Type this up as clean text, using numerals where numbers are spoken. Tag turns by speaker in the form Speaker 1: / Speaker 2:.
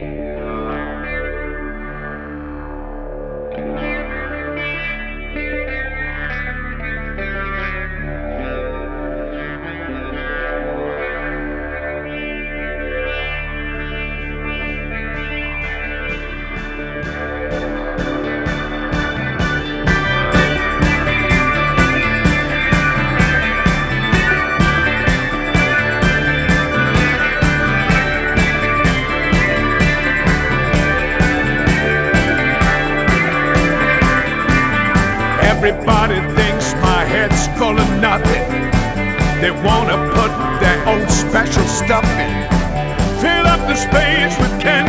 Speaker 1: Everybody thinks my head's full of nothing. They wanna put their own special stuff in. Fill up the space with candy.